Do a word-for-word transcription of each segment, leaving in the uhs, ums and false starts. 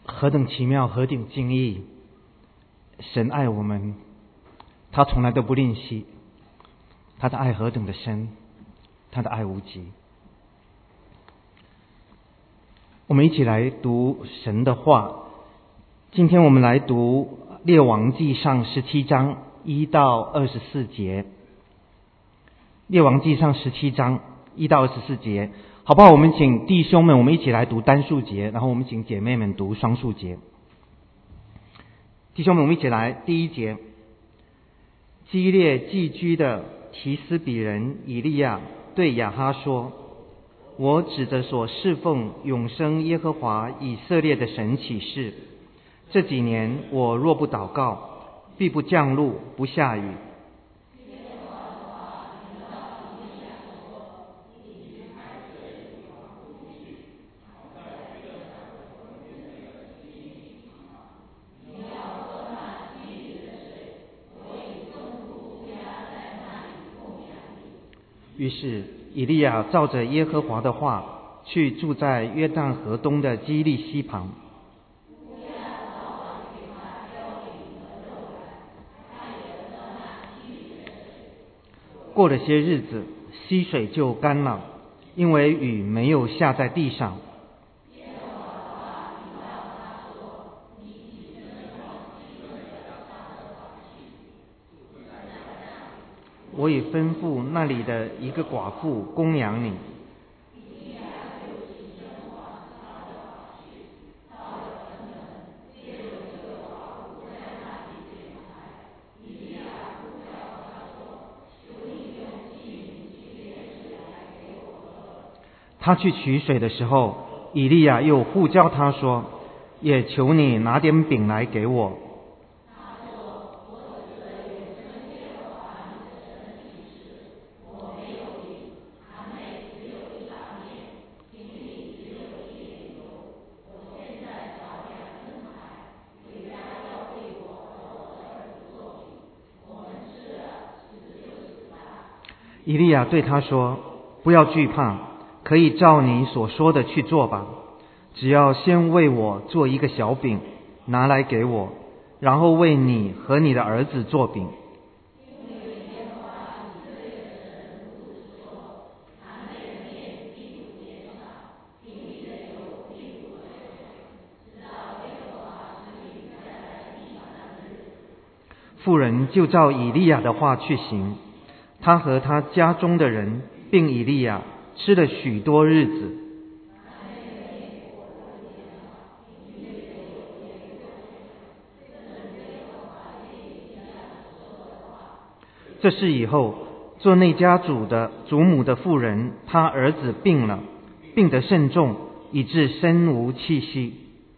何等奇妙，何等惊异！神爱我们，他从来都不吝惜，他的爱何等的深，他的爱无极。我们一起来读神的话。今天我们来读列王纪上十七章一到二十四节。列王纪上十七章一到二十四节，好不好？我们请弟兄们，我们一起来读单数节，然后我们请姐妹们读双数节。弟兄们，我们一起来。第一节，基列寄居的提斯比人以利亚对亚哈说：我指着所侍奉永生耶和华以色列的神起誓，这几年我若不祷告，必不降露，不下雨。于是以利亚照着耶和华的话，去住在约旦河东的基利溪旁。过了些日子，溪水就干了，因为雨没有下在地上。我已吩咐那里的一个寡妇供养你。他去取水的时候，以利亚又呼叫他说：也求你拿点饼来给我。以利亚对他说：不要惧怕，可以照你所说的去做吧，只要先为我做一个小饼，拿来给我，然后为你和你的儿子做饼。妇人就照以利亚的话去行，他和他家中的人并以利亚吃了许多日子。这事以后，做那家主的主母的妇人，他儿子病了，病得甚重，以致身无气息。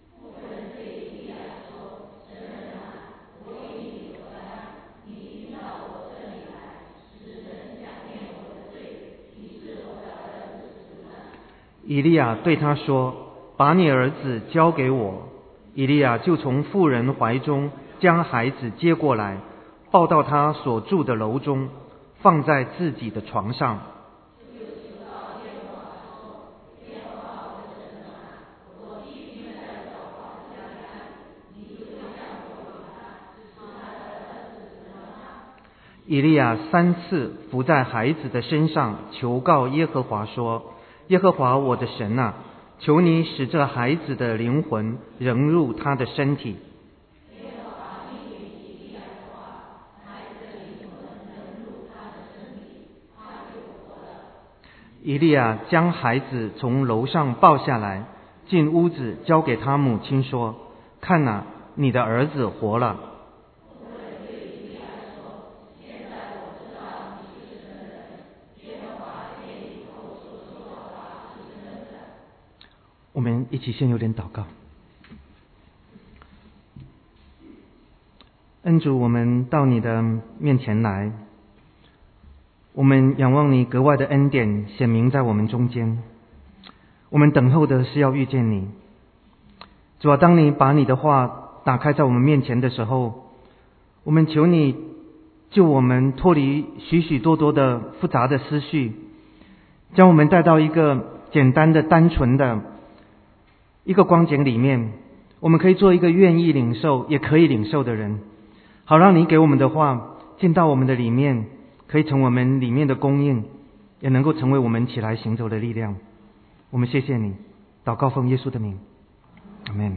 以利亚对他说：把你儿子交给我。以利亚就从妇人怀中将孩子接过来，抱到他所住的楼中，放在自己的床上。以利亚三次伏在孩子的身上，求告耶和华说：耶和华我的神啊，求你使这孩子的灵魂融入他的身体。以利亚将孩子从楼上抱下来，进屋子交给他母亲说：看哪，你的儿子活了。我们一起先有点祷告。恩主，我们到你的面前来，我们仰望你格外的恩典显明在我们中间，我们等候的是要遇见你。主啊，当你把你的话打开在我们面前的时候，我们求你救我们脱离许许多多的复杂的思绪，将我们带到一个简单的单纯的一个光景里面， 我们可以做一个愿意领受也可以领受的人，好让你给我们的话进到我们的里面，可以成为我们里面的供应，也能够成为我们起来行走的力量。我们谢谢你，祷告奉耶稣的名，阿们。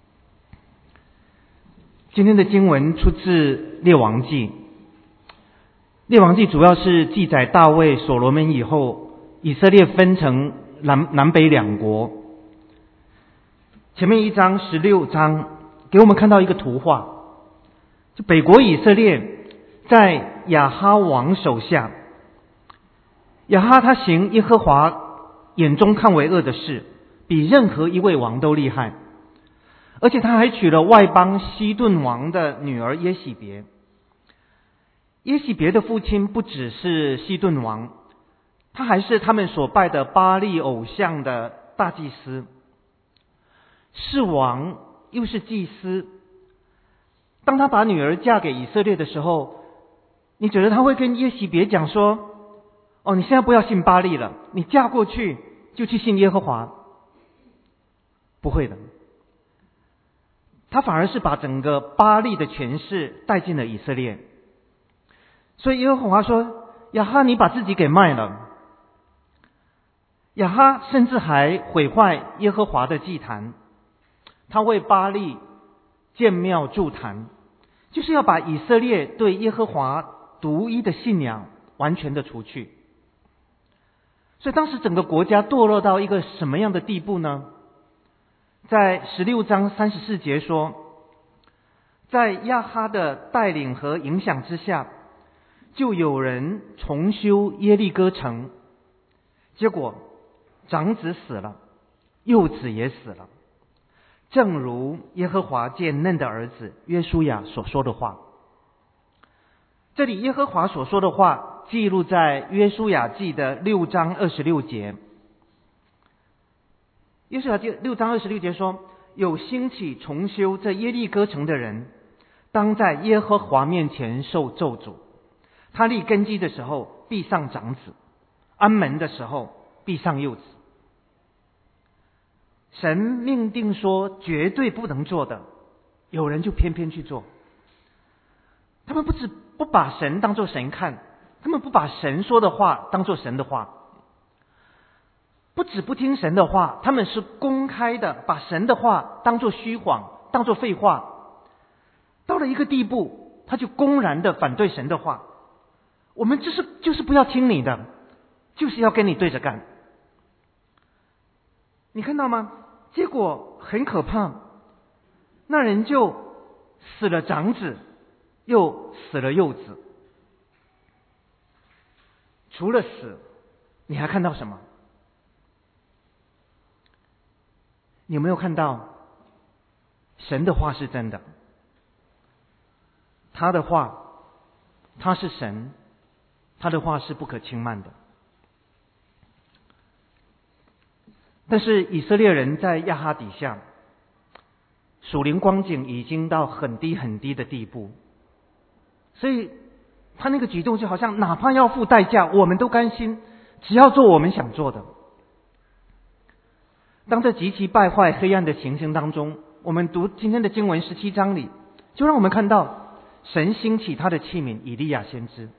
今天的经文出自列王记。列王记主要是记载大卫、所罗门以后，以色列分成南南北两国。前面一章十六章给我们看到一个图画，就北国以色列在亚哈王手下，亚哈他行耶和华眼中看为恶的事，比任何一位王都厉害，而且他还娶了外邦西顿王的女儿耶喜别。耶喜别的父亲不只是西顿王，他还是他们所拜的巴力偶像的大祭司，是王又是祭司。当他把女儿嫁给以色列的时候，你觉得他会跟耶喜别讲说，哦，你现在不要信巴力了，你嫁过去就去信耶和华？不会的，他反而是把整个巴力的权势带进了以色列。所以耶和华说，亚哈你把自己给卖了。亚哈甚至还毁坏耶和华的祭坛，他为巴力建庙筑坛，就是要把以色列对耶和华独一的信仰完全的除去。所以当时整个国家堕落到一个什么样的地步呢？在十六章三十四节说，在亚哈的带领和影响之下，就有人重修耶利哥城，结果长子死了，幼子也死了，正如耶和华借嫩的儿子约书亚所说的话。这里耶和华所说的话记录在约书亚记的六章二十六节。约书亚记六章二十六节说，有兴起重修这耶利哥城的人，当在耶和华面前受咒诅。他立根基的时候必上长子，安门的时候必上幼子。神命定说绝对不能做的，有人就偏偏去做。他们不只不把神当作神看，他们不把神说的话当作神的话，不只不听神的话，他们是公开的把神的话当作虚谎，当作废话。到了一个地步，他就公然的反对神的话，我们就是就是不要听你的，就是要跟你对着干。你看到吗？结果很可怕，那人就死了长子，又死了幼子。除了死，你还看到什么？你有没有看到神的话是真的？他的话，他是神，他的话是不可轻慢的。但是以色列人在亚哈底下，属灵光景已经到很低很低的地步，所以他那个举动就好像哪怕要付代价我们都甘心，只要做我们想做的。当这极其败坏黑暗的情形当中，我们读今天的经文十七章里，就让我们看到神兴起他的器皿以利亚先知。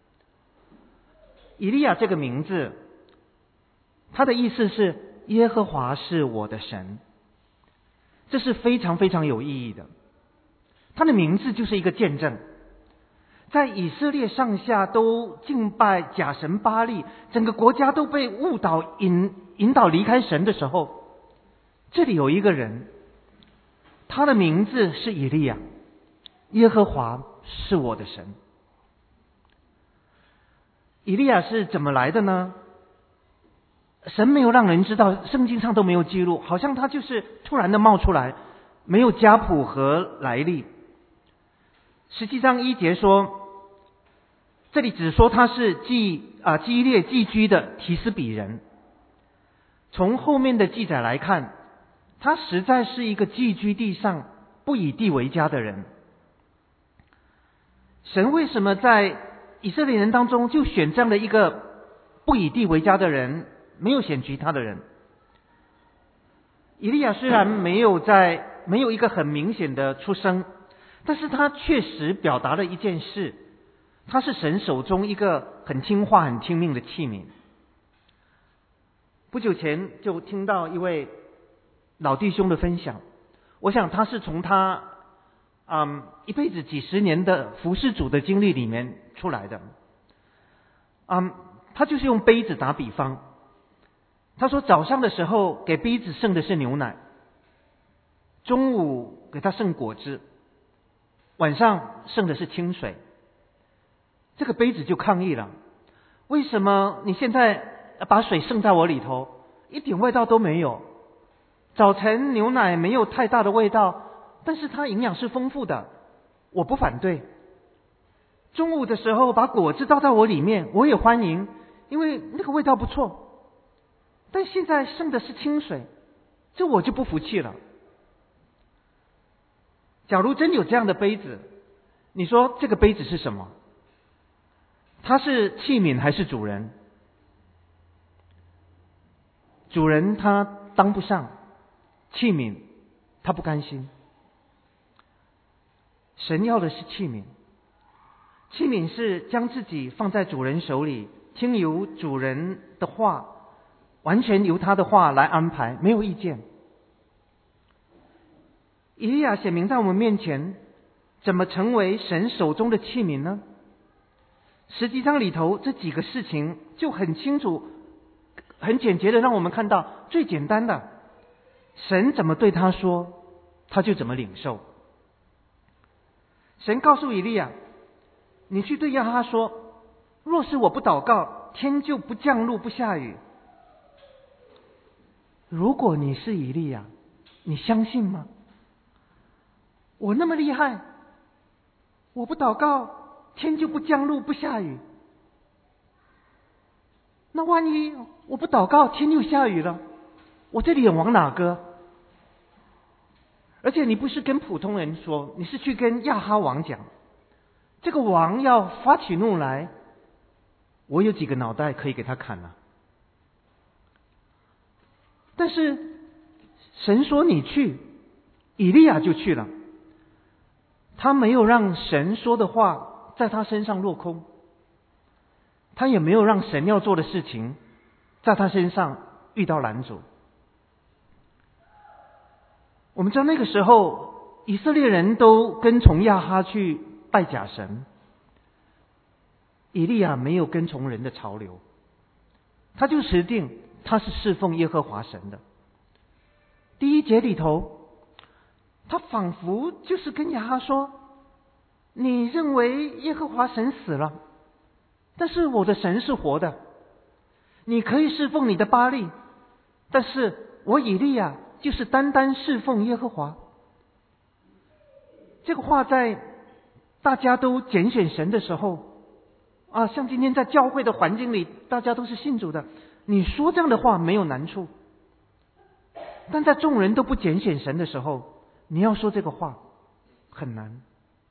以利亚这个名字，他的意思是耶和华是我的神，这是非常非常有意义的。他的名字就是一个见证，在以色列上下都敬拜假神巴力，整个国家都被误导引引导离开神的时候，这里有一个人，他的名字是以利亚，耶和华是我的神。以利亚是怎么来的呢？神没有让人知道，圣经上都没有记录，好像他就是突然的冒出来，没有家谱和来历。十七章一节说，这里只说他是基啊基列寄居的提斯比人。从后面的记载来看，他实在是一个寄居地上不以地为家的人。神为什么在以色列人当中就选这样的一个不以地为家的人，没有选其他的人？以利亚虽然没有在没有一个很明显的出生，但是他确实表达了一件事，他是神手中一个很听话很听命的器皿。不久前就听到一位老弟兄的分享，我想他是从他嗯一辈子几十年的服侍主的经历里面出来的。嗯，他就是用杯子打比方，他说早上的时候给杯子剩的是牛奶，中午给他剩果汁，晚上剩的是清水。这个杯子就抗议了，为什么你现在把水剩在我里头，一点味道都没有？早晨牛奶没有太大的味道，但是它营养是丰富的，我不反对。中午的时候把果汁倒在我里面，我也欢迎，因为那个味道不错。但现在剩的是清水，这我就不服气了。假如真有这样的杯子，你说这个杯子是什么？它是器皿还是主人？主人他当不上，器皿他不甘心。神要的是器皿，器皿是将自己放在主人手里，听由主人的话，完全由他的话来安排，没有意见。以利亚显明在我们面前，怎么成为神手中的器皿呢？十几章里头这几个事情就很清楚很简洁的让我们看到，最简单的，神怎么对他说，他就怎么领受。神告诉以利亚，你去对亚哈说，若是我不祷告，天就不降露不下雨。如果你是以利亚，你相信吗？我那么厉害，我不祷告，天就不降露不下雨。那万一我不祷告，天又下雨了，我这脸往哪搁？而且你不是跟普通人说，你是去跟亚哈王讲，这个王要发起怒来，我有几个脑袋可以给他砍了。但是神说你去，以利亚就去了，他没有让神说的话在他身上落空，他也没有让神要做的事情在他身上遇到拦阻。我们知道那个时候以色列人都跟从亚哈去拜假神，以利亚没有跟从人的潮流，他就持定他是侍奉耶和华神的。第一节里头，他仿佛就是跟亚哈说，你认为耶和华神死了，但是我的神是活的，你可以侍奉你的巴力，但是我以利亚就是单单侍奉耶和华。这个话在大家都拣选神的时候啊，像今天在教会的环境里，大家都是信主的，你说这样的话没有难处。但在众人都不拣选神的时候，你要说这个话很难。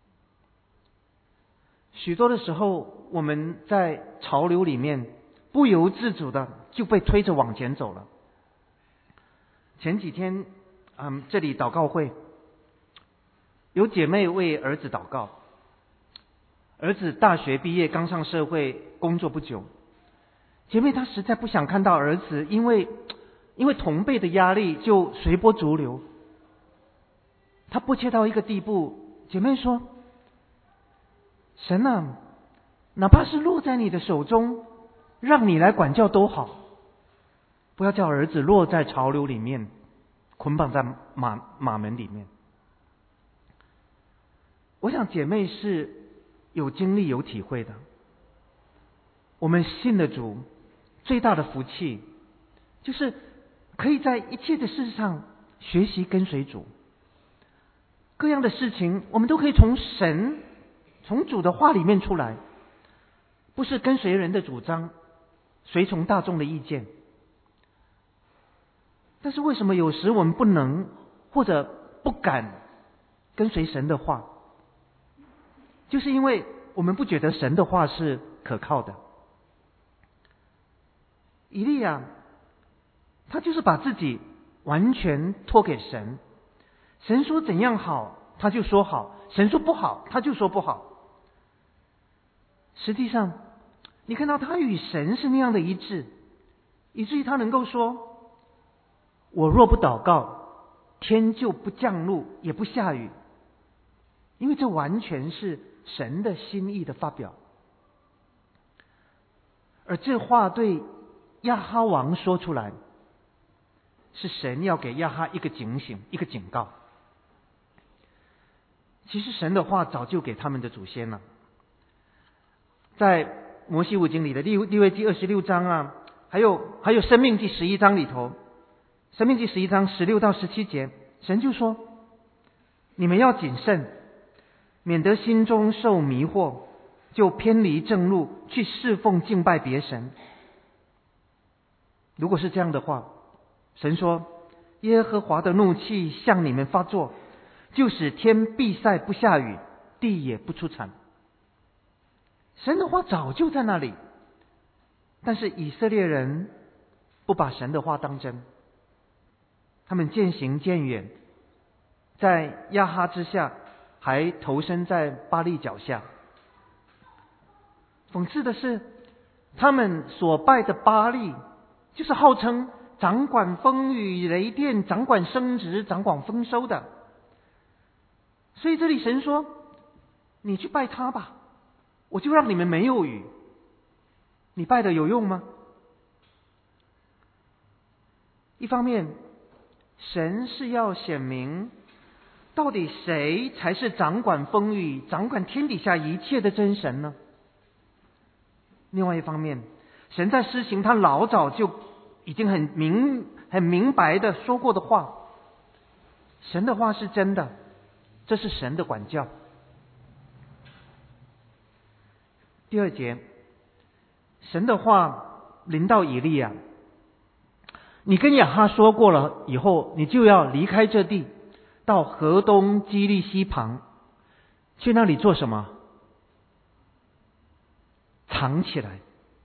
许多的时候，我们在潮流里面不由自主的就被推着往前走了。前几天，嗯，这里祷告会，有姐妹为儿子祷告。儿子大学毕业，刚上社会，工作不久。姐妹她实在不想看到儿子因为因为同辈的压力就随波逐流。她迫切到一个地步，姐妹说：“神啊，哪怕是落在你的手中，让你来管教都好，不要叫儿子落在潮流里面，捆绑在马马门里面。”我想姐妹是有经历有体会的。我们信的主最大的福气，就是可以在一切的事上学习跟随主。各样的事情我们都可以从神从主的话里面出来，不是跟随人的主张，随从大众的意见。但是为什么有时我们不能或者不敢跟随神的话？就是因为我们不觉得神的话是可靠的。以利亚他就是把自己完全托给神， 神说怎样好，他就说好；神说不好，他就说不好。实际上，你看到他与神是那样的一致，以至于他能够说：我若不祷告，天就不降露，也不下雨。因为这完全是神的心意的发表。而这话对亚哈王说出来，是神要给亚哈一个警醒，一个警告。其实神的话早就给他们的祖先了，在摩西五经里的利利未记二十六章啊，还有还有申命记十一章里头，申命记十一章十六到十七节，神就说：你们要谨慎，免得心中受迷惑，就偏离正路，去侍奉敬拜别神。如果是这样的话，神说：耶和华的怒气向你们发作，就使天闭塞不下雨，地也不出产。神的话早就在那里，但是以色列人不把神的话当真，他们渐行渐远，在亚哈之下，还投身在巴力脚下。讽刺的是，他们所拜的巴力，就是号称掌管风雨雷电、掌管生殖、掌管丰收的。所以这里神说：你去拜他吧，我就让你们没有雨。你拜的有用吗？一方面，神是要显明到底谁才是掌管风雨、掌管天底下一切的真神呢？另外一方面，神在施行他老早就已经很明很明白的说过的话。神的话是真的，这是神的管教。第二节，神的话临到以利亚，你跟亚哈说过了以后，你就要离开这地，到河东基利溪旁，去那里做什么？藏起来。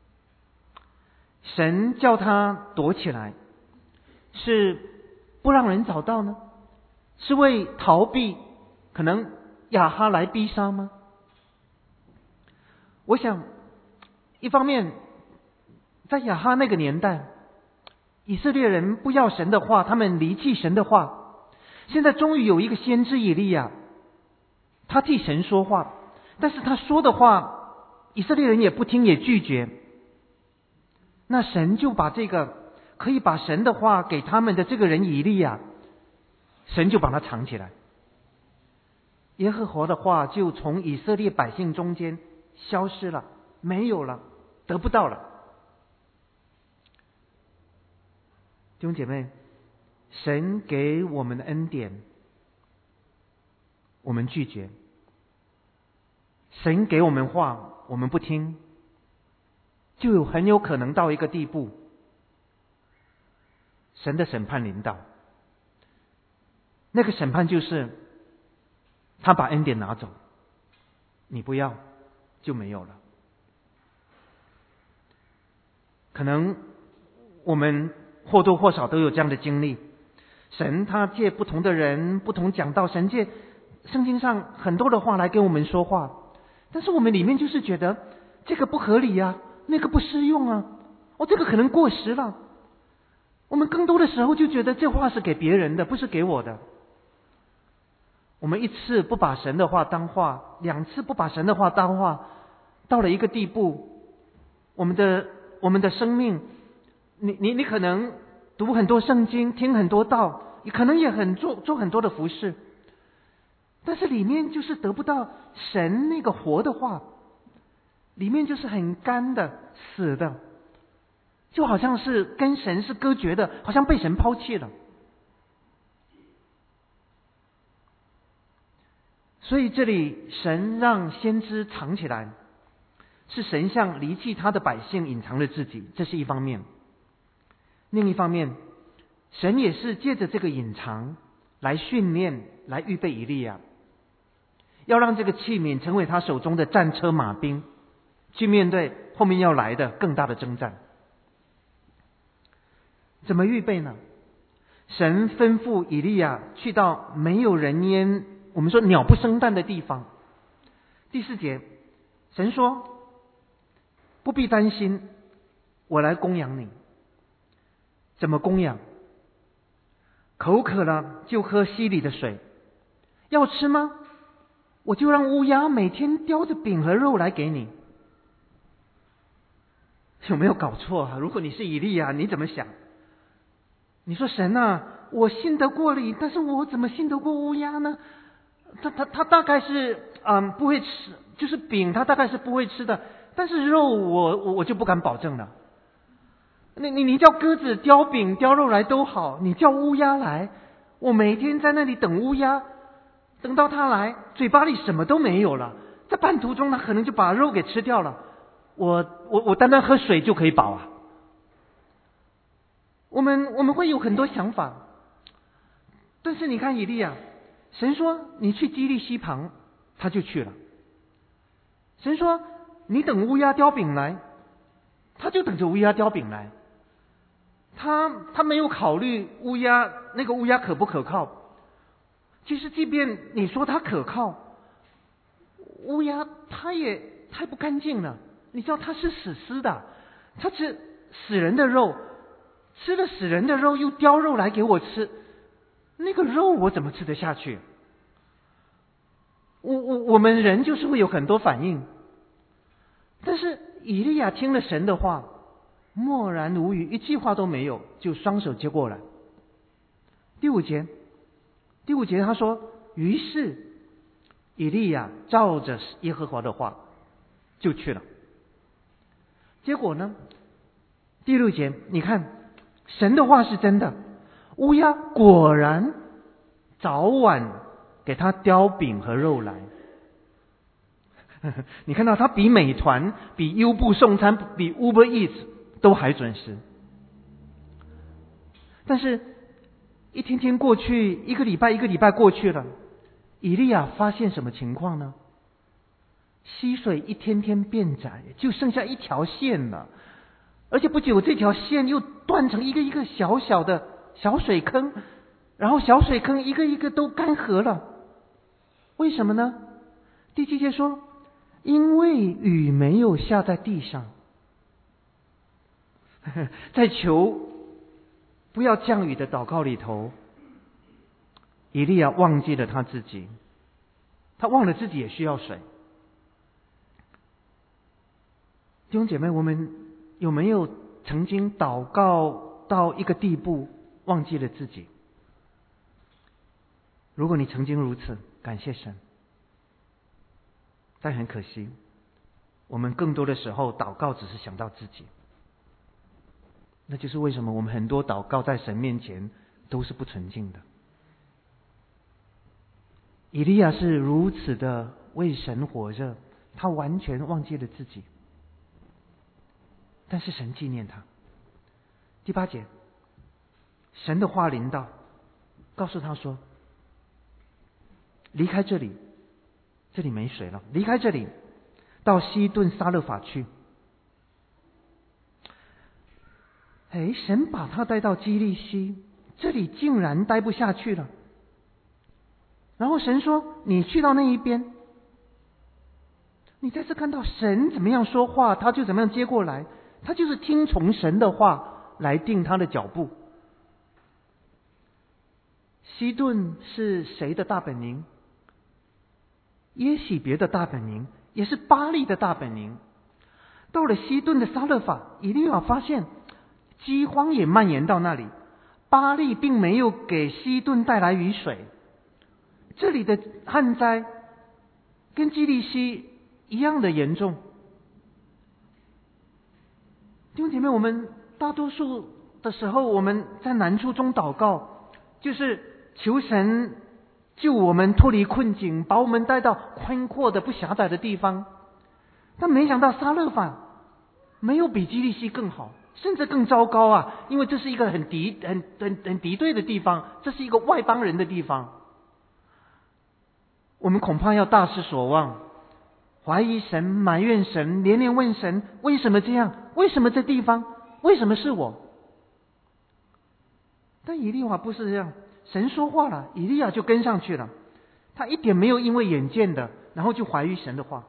神叫他躲起来，是不让人找到呢？是为逃避可能亚哈来逼杀吗？我想，一方面，在亚哈那个年代，以色列人不要神的话，他们离弃神的话。现在终于有一个先知以利亚，他替神说话，但是他说的话，以色列人也不听，也拒绝。那神就把这个可以把神的话给他们的这个人以利亚，神就把他藏起来。耶和华的话就从以色列百姓中间消失了，没有了，得不到了。弟兄姐妹，神给我们的恩典，我们拒绝；神给我们话，我们不听，就有很有可能到一个地步，神的审判临到。那个审判就是他把恩典拿走，你不要就没有了。可能我们或多或少都有这样的经历，神他借不同的人不同讲道，神借圣经上很多的话来跟我们说话，但是我们里面就是觉得这个不合理啊，那个不适用啊，哦，这个可能过时了。我们更多的时候就觉得这话是给别人的，不是给我的。我们一次不把神的话当话，两次不把神的话当话，到了一个地步，我们的我们的生命，你你你可能读很多圣经，听很多道，你可能也很做做很多的服事，但是里面就是得不到神那个活的话，里面就是很干的、死的，就好像是跟神是隔绝的，好像被神抛弃了。所以这里神让先知藏起来，是神向离弃他的百姓隐藏了自己，这是一方面。另一方面，神也是借着这个隐藏来训练，来预备以利亚，要让这个器皿成为他手中的战车马兵，去面对后面要来的更大的征战。怎么预备呢？ 神吩咐以利亚去到没有人烟，我们说鸟不生蛋的地方。第四节，神说：不必担心，我来供养你。怎么供养？口渴了就喝溪里的水，要吃吗？我就让乌鸦每天叼着饼和肉来给你。有没有搞错啊？如果你是以利亚，你怎么想？你说神啊，我信得过你，但是我怎么信得过乌鸦呢？他他他大概是嗯不会吃，就是饼他大概是不会吃的，但是肉我我我就不敢保证了。你你你叫鸽子叼饼叼肉来都好，你叫乌鸦来，我每天在那里等乌鸦，等到它来，嘴巴里什么都没有了，在半途中它可能就把肉给吃掉了，我我我单单喝水就可以饱啊。我们我们会有很多想法，但是你看以利亚，神说你去基利溪旁，他就去了。神说你等乌鸦叼饼来，他就等着乌鸦叼饼来。他他没有考虑乌鸦那个乌鸦可不可靠。其实即便你说它可靠，乌鸦它也太不干净了。你知道它是死尸的，它吃死人的肉，吃了死人的肉又叼肉来给我吃，那个肉我怎么吃得下去？我我我们人就是会有很多反应。但是以利亚听了神的话，默然无语，一句话都没有，就双手接过来。第五节，第五节他说，于是以利亚照着耶和华的话就去了。结果呢，第六节你看，神的话是真的，乌鸦果然早晚给他叼饼和肉来。你看到他比美团、比优步送餐、比 Uber Eats 都还准时。但是一天天过去，一个礼拜一个礼拜过去了，以利亚发现什么情况呢？溪水一天天变窄，就剩下一条线了，而且不久这条线又断成一个一个小小的小水坑，然后小水坑一个一个都干涸了。为什么呢？第七节说，因为雨没有下在地上。在求不要降雨的祷告里头，以利亚忘记了他自己，他忘了自己也需要水。弟兄姐妹，我们有没有曾经祷告到一个地步忘记了自己？如果你曾经如此，感谢神。但很可惜，我们更多的时候祷告只是想到自己。那就是为什么我们很多祷告在神面前都是不纯净的。以利亚是如此的为神活着，他完全忘记了自己，但是神纪念他。第八节，神的话临到，告诉他说，离开这里，这里没水了，离开这里，到西顿撒勒法去。哎，神把他带到基利溪，这里竟然待不下去了。然后神说，你去到那一边。你再次看到神怎么样说话，他就怎么样接过来，他就是听从神的话来定他的脚步。西顿是谁的大本营？耶洗别的大本营，也是巴力的大本营。到了西顿的撒勒法，以利亚发现饥荒也蔓延到那里，巴力并没有给西顿带来雨水，这里的旱灾跟基利溪一样的严重。弟兄姐妹，我们大多数的时候，我们在难处中祷告，就是求神救我们脱离困境，把我们带到宽阔的不狭窄的地方。但没想到撒勒法没有比基利溪更好，甚至更糟糕啊！因为这是一个很敌很很很敌对的地方，这是一个外邦人的地方。我们恐怕要大失所望，怀疑神，埋怨神，连连问神为什么这样？为什么这地方？为什么是我？ 但以利亚不是这样，神说话了，以利亚就跟上去了，他一点没有因为眼见的，然后就怀疑神的话。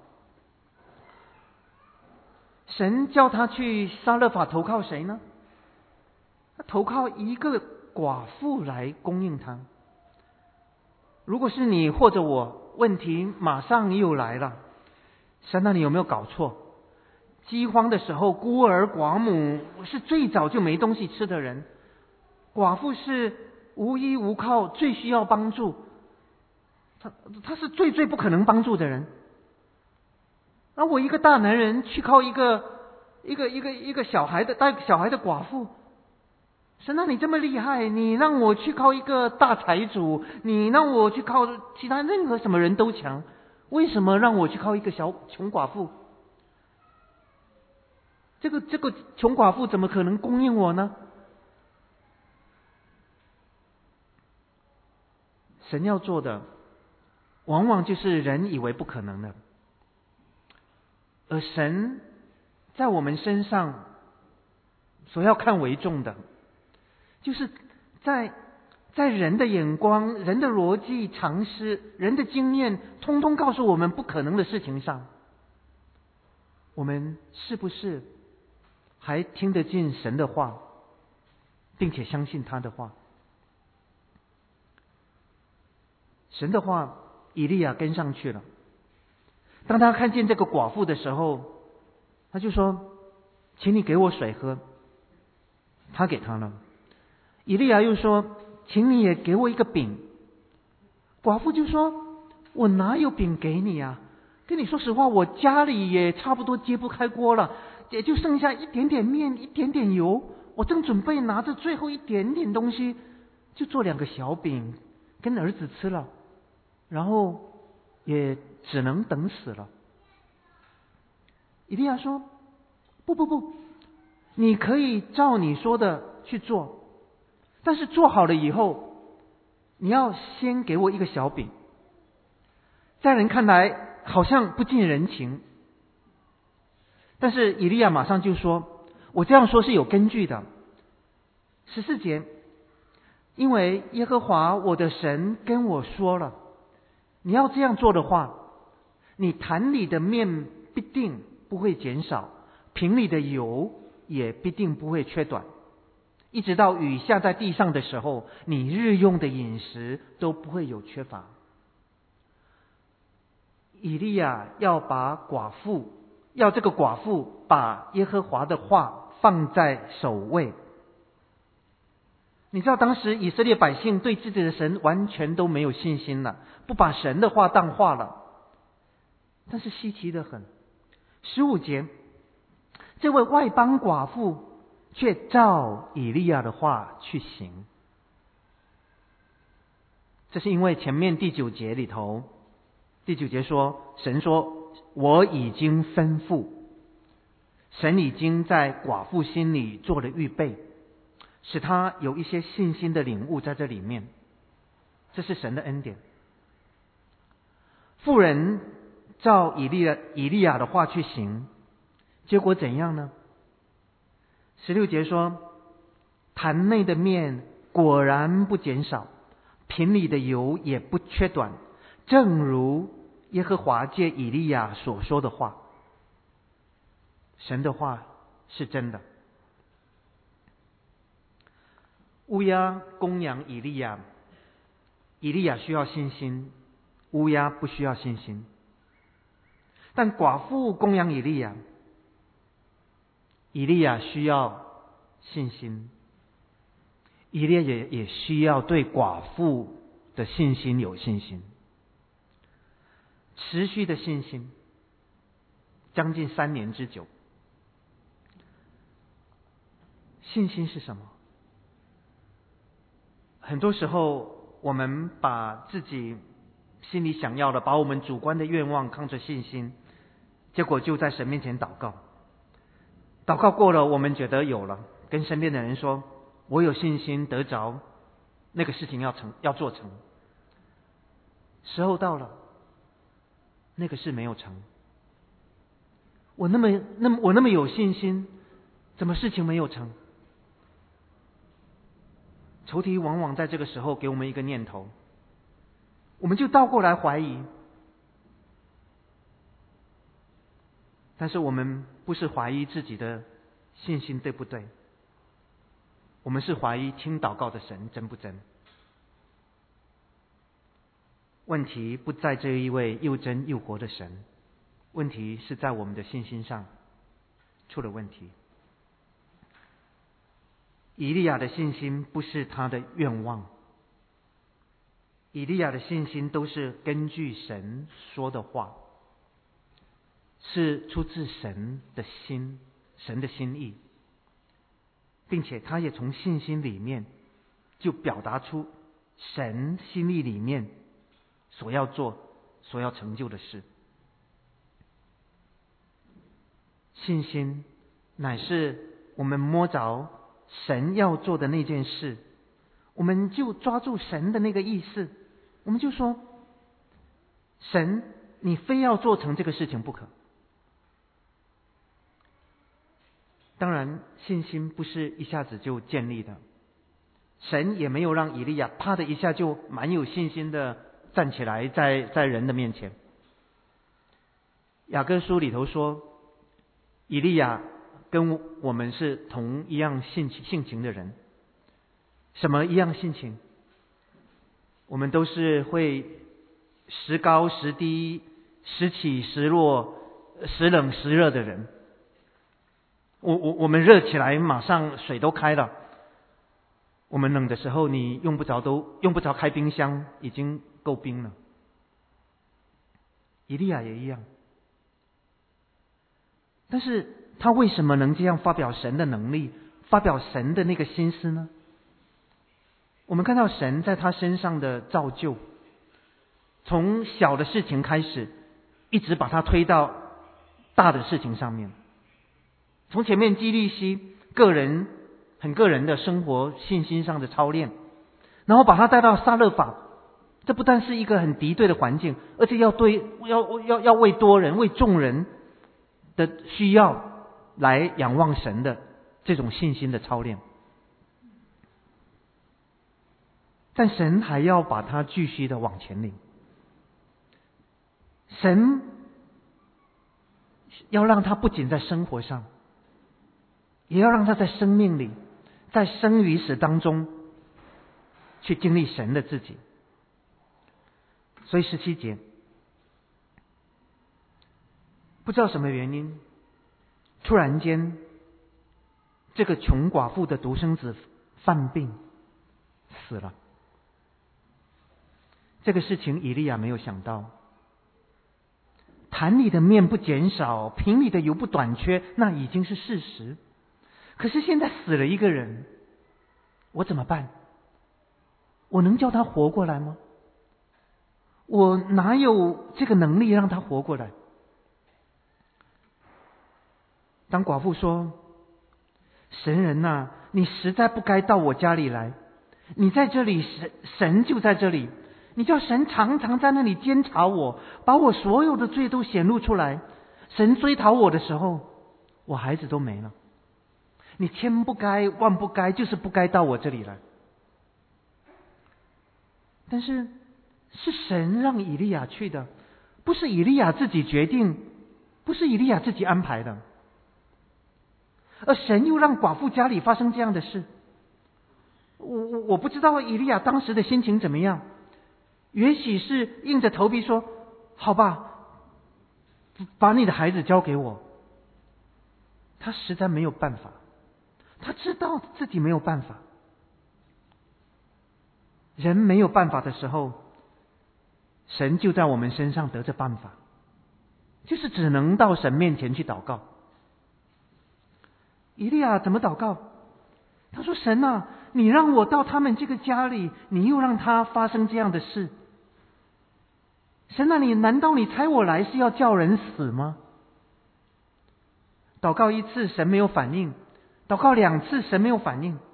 神叫他去撒勒法投靠谁呢？他投靠一个寡妇来供应他。如果是你或者我，问题马上又来了。神啊，你有没有搞错？饥荒的时候，孤儿寡母是最早就没东西吃的人，寡妇是无依无靠，最需要帮助，他他是最最不可能帮助的人。而我一个大男人去靠一个一个一个一个小孩的带小孩的寡妇，神啊，你这么厉害，你让我去靠一个大财主，你让我去靠其他任何什么人都强，为什么让我去靠一个小穷寡妇？这个这个穷寡妇怎么可能供应我呢？神要做的，往往就是人以为不可能的，而神在我们身上所要看为重的，就是在在人的眼光、人的逻辑、常识、人的经验，通通告诉我们不可能的事情上，我们是不是还听得进神的话，并且相信他的话？神的话，以利亚跟上去了。当他看见这个寡妇的时候，他就说：“请你给我水喝。”他给他了。以利亚又说：“请你也给我一个饼。”寡妇就说：“我哪有饼给你啊？跟你说实话，我家里也差不多揭不开锅了，也就剩下一点点面，一点点油。我正准备拿着最后一点点东西，就做两个小饼跟儿子吃了，然后也只能等死了。”以利亚说：“不不不，你可以照你说的去做，但是做好了以后，你要先给我一个小饼。”在人看来好像不近人情，但是以利亚马上就说：“我这样说是有根据的。十四节，因为耶和华我的神跟我说了，你要这样做的话，你坛里的面必定不会减少，瓶里的油也必定不会缺短，一直到雨下在地上的时候，你日用的饮食都不会有缺乏。”以利亚要把寡妇，要这个寡妇把耶和华的话放在首位。你知道当时以色列百姓对自己的神完全都没有信心了，不把神的话当话了。但是稀奇得很，十五节，这位外邦寡妇却照以利亚的话去行。这是因为前面第九节里头，第九节说，神说我已经吩咐，神已经在寡妇心里做了预备，使他有一些信心的领悟在这里面，这是神的恩典。妇人照以利亚以利亚的话去行，结果怎样呢？十六节说，坛内的面果然不减少，瓶里的油也不缺短，正如耶和华借以利亚所说的话。神的话是真的。乌鸦供养以利亚，以利亚需要信心，乌鸦不需要信心。但寡妇供养以利亚，以利亚需要信心，以利亚也也需要对寡妇的信心有信心，持续的信心，将近三年之久。信心是什么？很多时候我们把自己心里想要的，把我们主观的愿望抗着信心，结果就在神面前祷告，祷告过了，我们觉得有了，跟身边的人说，我有信心得着那个事情要成，要做成。时候到了，那个事没有成。我那么那么我那么有信心，怎么事情没有成？ 仇敌往往在这个时候给我们一个念头，我们就倒过来怀疑。但是我们不是怀疑自己的信心对不对，我们是怀疑听祷告的神真不真。问题不在这一位又真又活的神，问题是在我们的信心上出了问题。以利亚的信心不是他的愿望，以利亚的信心都是根据神说的话，是出自神的心，神的心意，并且他也从信心里面就表达出神心意里面所要做、所要成就的事。信心乃是我们摸着神要做的那件事，我们就抓住神的那个意思，我们就说：神，你非要做成这个事情不可。当然，信心不是一下子就建立的，神也没有让以利亚啪的一下就蛮有信心的站起来在在人的面前。雅各书里头说，以利亚跟我们是同一样性性情的人。什么一样性情？我们都是会时高时低、时起时落、时冷时热的人。我我我们热起来马上水都开了，我们冷的时候你用不着都用不着开冰箱，已经够冰了。以利亚也一样，但是他为什么能这样发表神的能力，发表神的那个心思呢？我们看到神在他身上的造就，从小的事情开始，一直把他推到大的事情上面。从前面基利西个人很个人的生活信心上的操练，然后把他带到撒勒法，这不但是一个很敌对的环境，而且要对要要要为多人为众人的需要来仰望神的这种信心的操练。但神还要把他继续的往前领，神要让他不仅在生活上，也要让他在生命里，在生与死当中去经历神的自己。所以十七节，不知道什么原因，突然间这个穷寡妇的独生子犯病死了。这个事情以利亚没有想到，坛里的面不减少，瓶里的油不短缺，那已经是事实。可是现在死了一个人，我怎么办？我能叫他活过来吗？我哪有这个能力让他活过来？当寡妇说：神人啊，你实在不该到我家里来，你在这里，神神就在这里，你叫神常常在那里监察我，把我所有的罪都显露出来。神追讨我的时候，我孩子都没了。你千不该万不该，就是不该到我这里来。但是是神让以利亚去的，不是以利亚自己决定，不是以利亚自己安排的。而神又让寡妇家里发生这样的事，我我我不知道以利亚当时的心情怎么样，也许是硬着头皮说：好吧，把你的孩子交给我。他实在没有办法，他知道自己没有办法。人没有办法的时候，神就在我们身上得着办法，就是只能到神面前去祷告。以利亚怎么祷告？他说：神啊，你让我到他们这个家里，你又让他发生这样的事。神啊，你难道你差我来是要叫人死吗？祷告一次神没有反应，祷告两次神没有反应，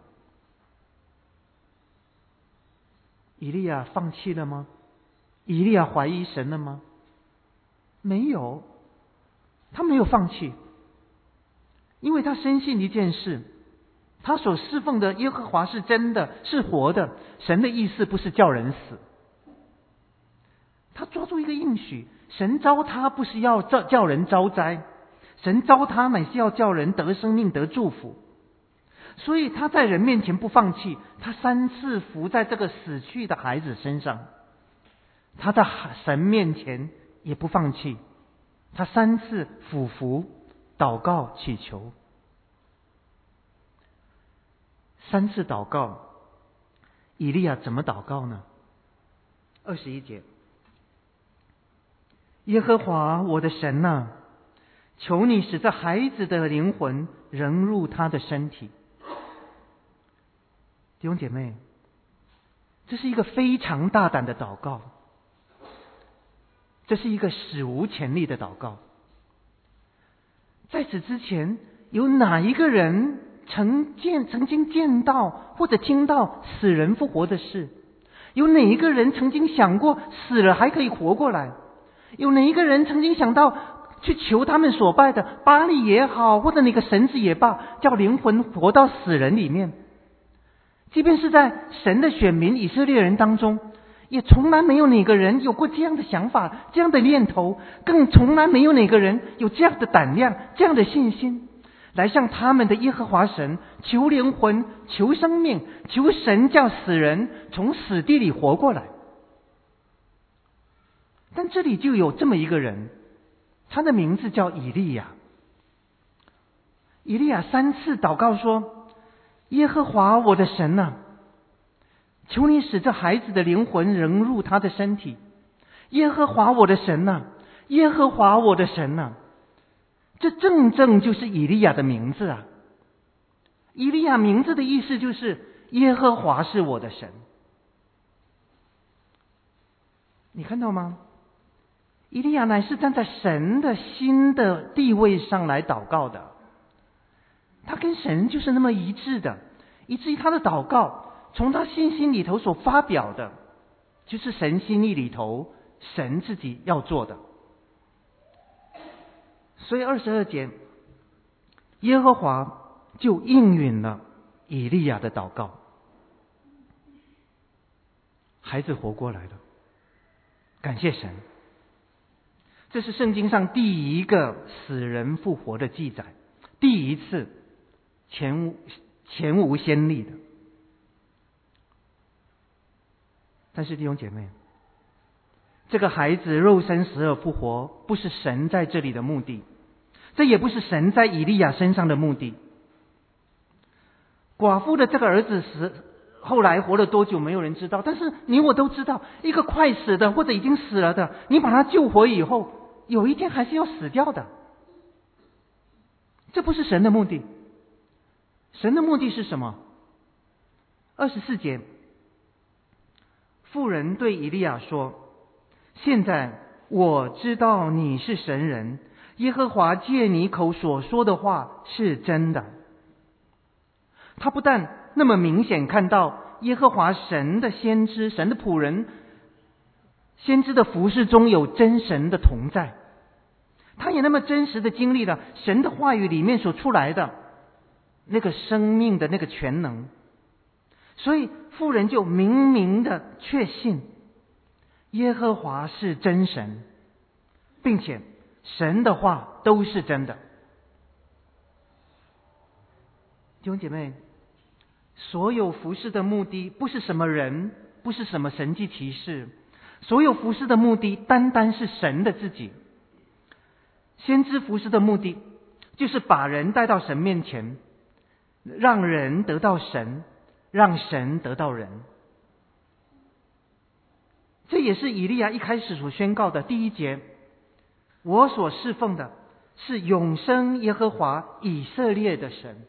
以利亚放弃了吗？以利亚怀疑神了吗？没有，他没有放弃，因为他深信一件事， 他所侍奉的耶和华是真的，是活的。神的意思不是叫人死，他抓住一个应许，神召他不是要叫叫人遭灾，神召他乃是要叫人得生命得祝福。所以他在人面前不放弃，他三次伏在这个死去的孩子身上，他在神面前也不放弃，他三次俯伏祷告祈求。三次祷告，以利亚怎么祷告呢？二十一节，耶和华我的神啊，求你使这孩子的灵魂融入他的身体。弟兄姐妹，这是一个非常大胆的祷告，这是一个史无前例的祷告。在此之前，有哪一个人曾见曾经见到或者听到死人复活的事？有哪一个人曾经想过死了还可以活过来？有哪一个人曾经想到去求他们所拜的巴力也好，或者哪个神子也罢，叫灵魂活到死人里面？即便是在神的选民以色列人当中，也从来没有哪个人有过这样的想法，这样的念头，更从来没有哪个人有这样的胆量，这样的信心，来向他们的耶和华神求灵魂，求生命，求神叫死人从死地里活过来。但这里就有这么一个人，他的名字叫以利亚。以利亚三次祷告说，耶和华我的神啊，求你使这孩子的灵魂融入他的身体。耶和华我的神啊，耶和华我的神啊，这正正就是以利亚的名字啊。以利亚名字的意思就是耶和华是我的神。你看到吗？以利亚乃是站在神的心的地位上来祷告的，他跟神就是那么一致的，以至于他的祷告从他信心里头所发表的，就是神心意里头神自己要做的。所以二十二节，耶和华就应允了以利亚的祷告，孩子活过来了，感谢神。这是圣经上第一个死人复活的记载，第一次，前无前无先例的。但是弟兄姐妹，这个孩子肉身死而复活，不是神在这里的目的，这也不是神在以利亚身上的目的。寡妇的这个儿子死后来活了多久没有人知道，但是你我都知道，一个快死的或者已经死了的，你把他救活以后，有一天还是要死掉的。这不是神的目的。神的目的是什么？二十四节，妇人对以利亚说，现在我知道你是神人，耶和华借你口所说的话是真的。他不但那么明显看到耶和华神的先知，神的仆人先知的服事中有真神的同在，他也那么真实的经历了神的话语里面所出来的那个生命的那个全能。所以妇人就明明的确信耶和华是真神，并且神的话都是真的。弟兄姐妹，所有服事的目的不是什么人，不是什么神迹奇事，所有服事的目的单单是神的自己。先知服事的目的就是把人带到神面前，让人得到神，让神得到人。这也是以利亚一开始所宣告的第一节，我所侍奉的是永生耶和华以色列的神。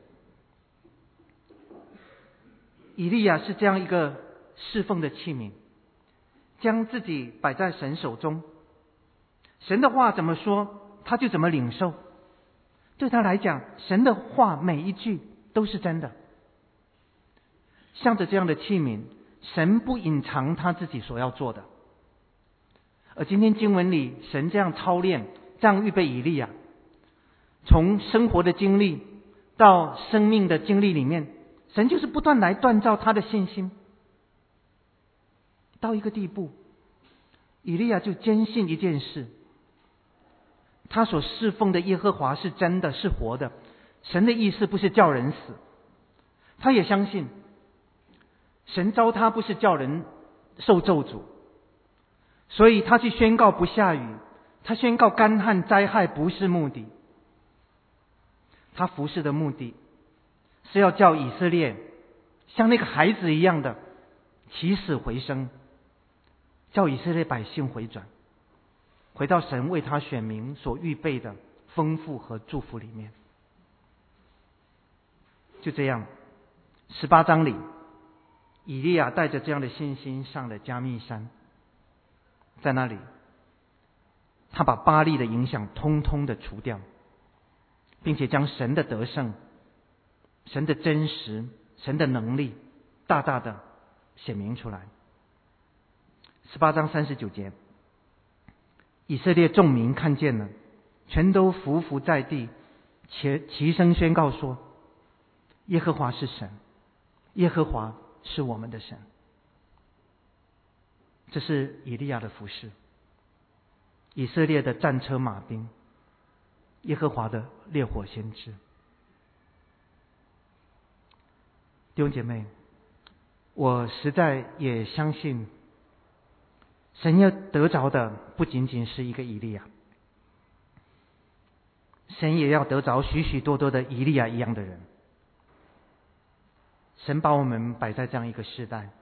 以利亚是这样一个侍奉的器皿，将自己摆在神手中，神的话怎么说他就怎么领受。对他来讲，神的话每一句都是真的。像着这样的器皿，神不隐藏他自己所要做的。而今天经文里，神这样操练，这样预备以利亚，从生活的经历到生命的经历里面， 神就是不断来锻造他的信心，到一个地步，以利亚就坚信一件事，他所侍奉的耶和华是真的，是活的，神的意思不是叫人死，他也相信神召他不是叫人受咒诅，所以他去宣告不下雨，他宣告干旱灾害不是目的，他服侍的目的是要叫以色列像那个孩子一样的起死回生，叫以色列百姓回转，回到神为他选民所预备的丰富和祝福里面。就这样，十八章里，以利亚带着这样的信心上了加密山，在那里他把巴力的影响通通的除掉，并且将神的得胜、神的真实、神的能力大大的显明出来。十八章三十九节，以色列众民看见了，全都伏伏在地，且齐声宣告说：耶和华是神，耶和华是我们的神。这是以利亚的服事，以色列的战车马兵，耶和华的烈火先知。弟兄姐妹，我实在也相信，神要得着的不仅仅是一个以利亚，神也要得着许许多多的以利亚一样的人。神把我们摆在这样一个时代，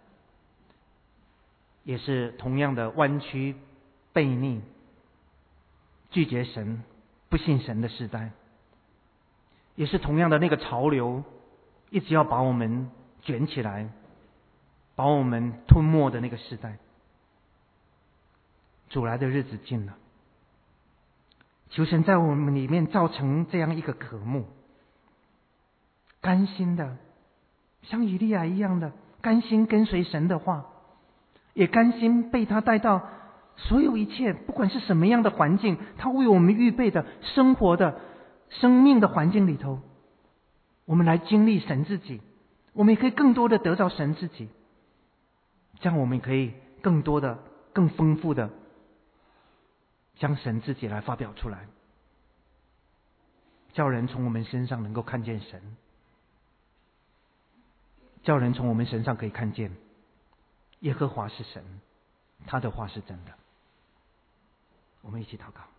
也是同样的弯曲、悖逆、拒绝神、不信神的时代，也是同样的那个潮流，一直要把我们卷起来，把我们吞没的那个时代。主来的日子近了，求神在我们里面造成这样一个渴慕，甘心的像以利亚一样的甘心跟随神的话，也甘心被他带到所有一切不管是什么样的环境，他为我们预备的生活的生命的环境里头，我们来经历神自己，我们也可以更多的得到神自己，这样我们可以更多的更丰富的将神自己来发表出来，叫人从我们身上能够看见神，叫人从我们身上可以看见耶和华是神，他的话是真的。我们一起祷告。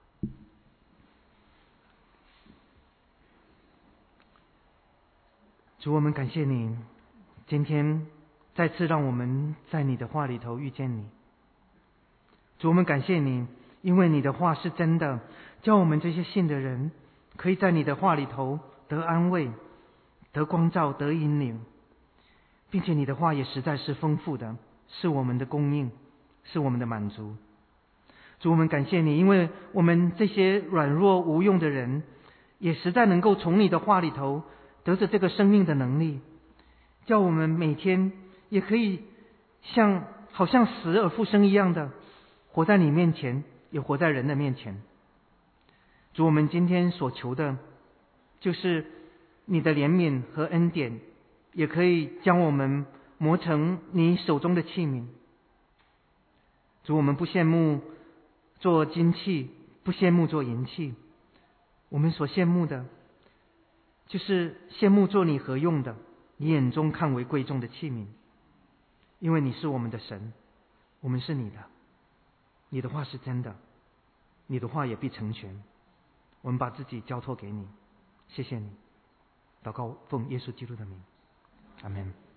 主，我们感谢你，今天再次让我们在你的话里头遇见你。主，我们感谢你，因为你的话是真的，叫我们这些信的人可以在你的话里头得安慰、得光照、得引领，并且你的话也实在是丰富的，是我们的供应，是我们的满足。主，我们感谢你，因为我们这些软弱无用的人，也实在能够从你的话里头得着这个生命的能力，叫我们每天也可以像好像死而复生一样的活在你面前，也活在人的面前。主，我们今天所求的就是你的怜悯和恩典，也可以将我们磨成你手中的器皿。主，我们不羡慕做金器，不羡慕做银器，我们所羡慕的就是羡慕做你合用的，你眼中看为贵重的器皿，因为你是我们的神，我们是你的，你的话是真的，你的话也必成全。我们把自己交托给你，谢谢你。祷告奉耶稣基督的名，阿们。